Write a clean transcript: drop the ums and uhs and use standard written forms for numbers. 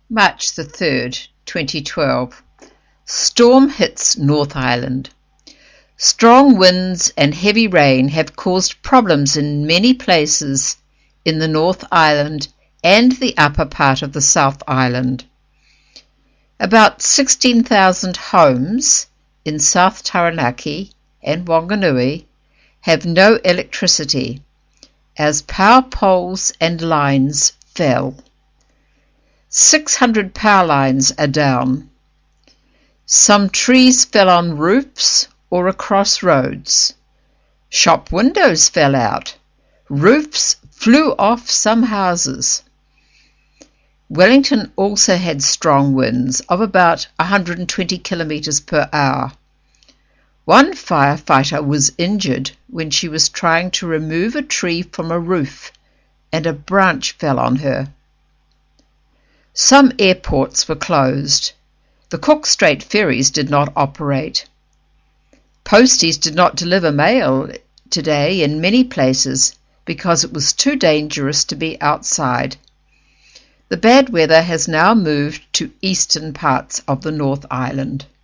March the 3rd, 2012. Storm hits North Island. Strong winds and heavy rain have caused problems in many places in the North Island and the upper part of the South Island. About 16,000 homes in South Taranaki and Wanganui have no electricity as power poles and lines fell. 600 power lines are down. Some trees fell on roofs or across roads. Shop windows fell out. Roofs flew off some houses. Wellington also had strong winds of about 120 kilometers per hour. One firefighter was injured when she was trying to remove a tree from a roof and a branch fell on her. Some airports were closed. The Cook Strait ferries did not operate. Posties did not deliver mail today in many places because it was too dangerous to be outside. The bad weather has now moved to eastern parts of the North Island.